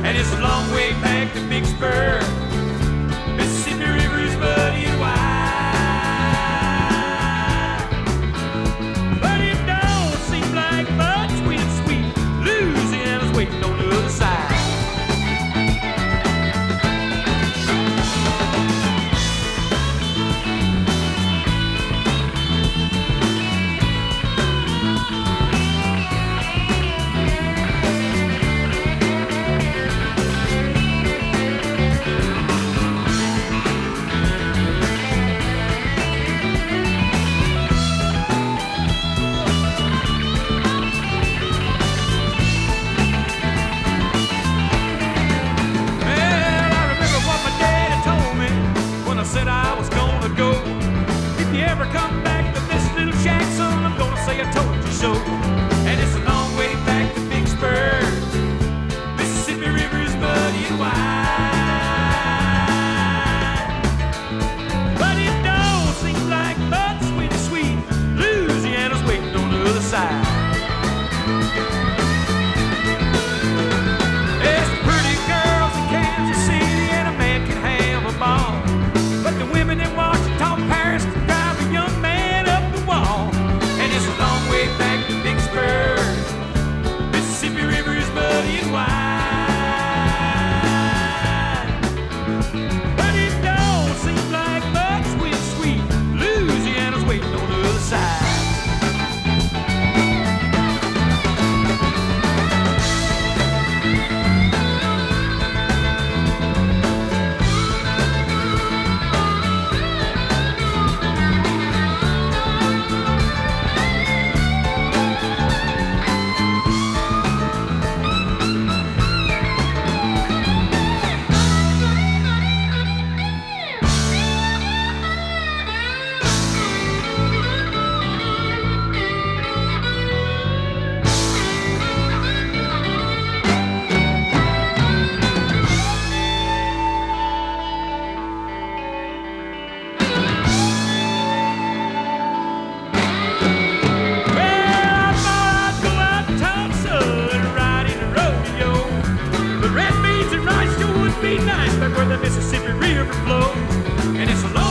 and it's a long way back to Big Spur. Mississippi River is muddy and wide, but it don't seem like much when it's sweet. Louisiana's waiting on the other side. Said I was gonna go. If you ever come back to this little shack, son, I'm gonna say I told you so. And it's a long way back to Big Spur. Mississippi River is muddy and wide, but it don't seem like much when it's sweet. Louisiana's waiting on the other side. There's some pretty girls in Kansas City, and a man can have a ball. But the women in Washington, Paris can drive a young man up the wall. And it's a long way back to Big Spur. Mississippi River is muddy and wide, but it don't seem like much when it's sweet. Louisiana's waiting on the other side. Be nice back where the Mississippi River flows, and it's a